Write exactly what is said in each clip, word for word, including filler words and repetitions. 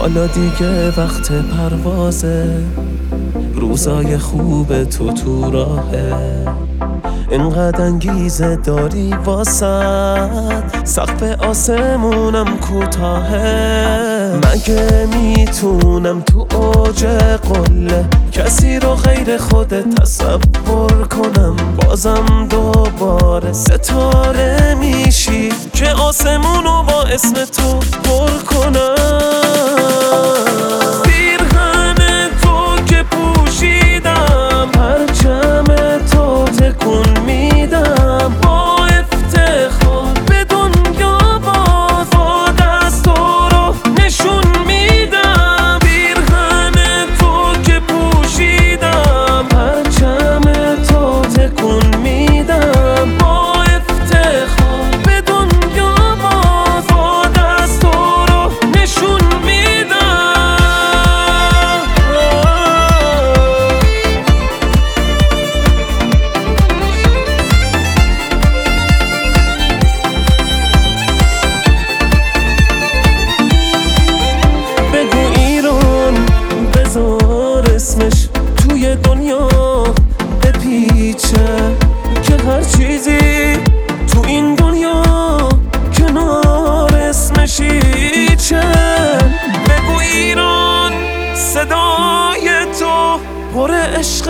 حالا دیگه وقت پروازه، روزای خوب تو تو راهه، اینقدر انگیزه داری واسد، سقف آسمونم کوتاهه. مگه میتونم تو اوج قله کسی رو غیر خودت تصور کنم؟ بازم دوباره ستاره میشی که آسمونو با اسم تو پر کنم. پیرهن تو که پوشیدم، پرچم تو تکون میدم، با افتخار به دنیا باز با دست تو رو نشون میدم. پیرهن تو که پوشیدم، پرچم تو تکون میدم، با افتخار به دنیا باز با دست تو رو نشون میدم. بگو ایران، بذار اسمش توی دنیا بپیچه، که هر چیزی تو این دنیا کنار اسمش هیچه. بگو ایران، صدای تو پر عشق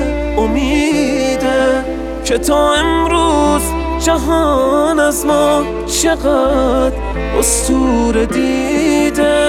امیده، که تا امروز جهان از ما چقدر اسطوره دیده.